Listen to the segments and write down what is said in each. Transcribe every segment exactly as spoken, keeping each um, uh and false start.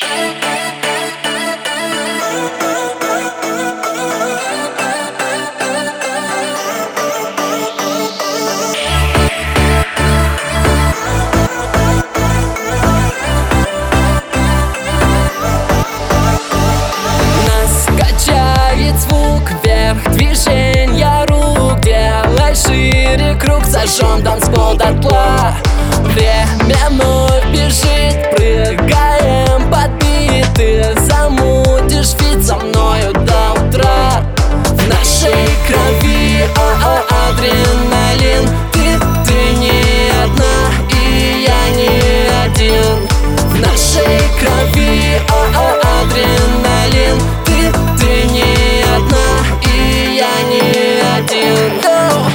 Нас качает звук вверх, движения рук. Делай шире круг, зажжем танцпол дотла. Время вновь бежит, прыгаем под биты. Замутишь фит со мною до утра. В нашей крови а-а, адреналин. Ты, ты не одна, и я не один. В нашей крови а-а, адреналин. Ты, ты не одна, и я не один. Go!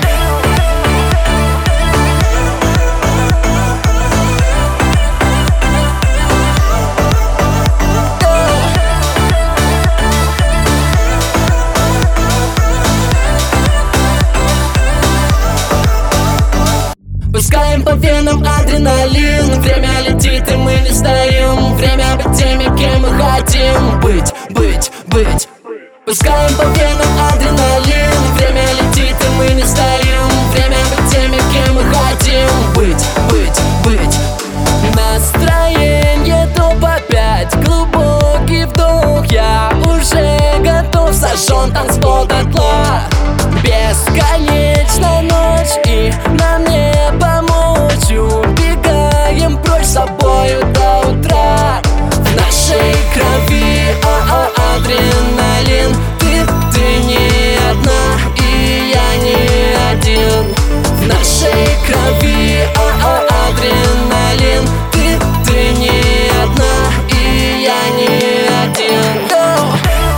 Пускаем по венам адреналин. Время летит, и мы не стоим. Время быть теми, кем мы хотим быть, быть, быть. Пускаем по венам адреналин. Время летит, и мы не стоим. Время быть теми, кем мы хотим быть, быть, быть. Настроение топ опять. Глубокий вдох, я уже готов. Сожжен танцпол дотла. Бесконечная ночь, и нам не помочь. Убегаем прочь с собою до утра. В нашей крови а-а, адреналин. Ты, ты не одна, и я не один. В нашей крови а-а, адреналин. Ты, ты не одна, и я не один. Go!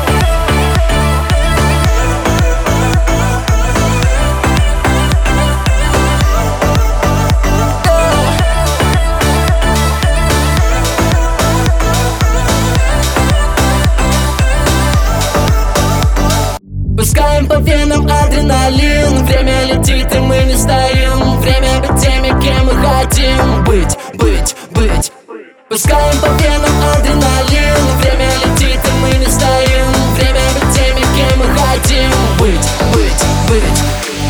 Пускаем по венам адреналин. Время летит, и мы не стоим. Время быть теми, кем мы хотим быть, быть, быть. Пускаем по венам адреналин. Время летит, и мы не стоим. Время быть теми, кем мы хотим быть, быть, быть.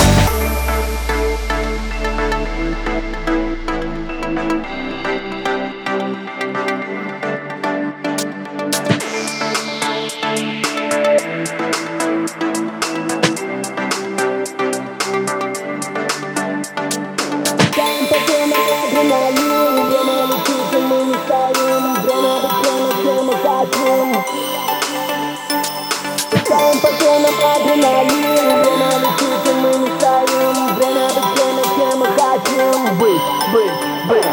Пускаем по венам адреналин. Время летит, и мы не стоим. Время быть теми, кем мы хотим быть, быть, быть.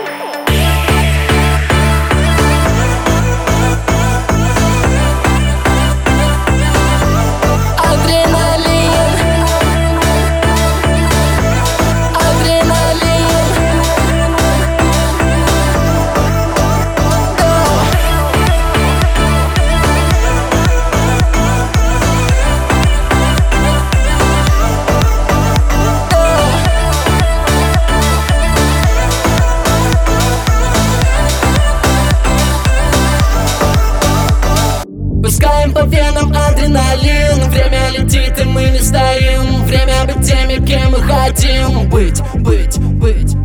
Пускаем по венам адреналин. Время летит, и мы не стоим. Время быть теми, кем мы хотим быть, быть, быть.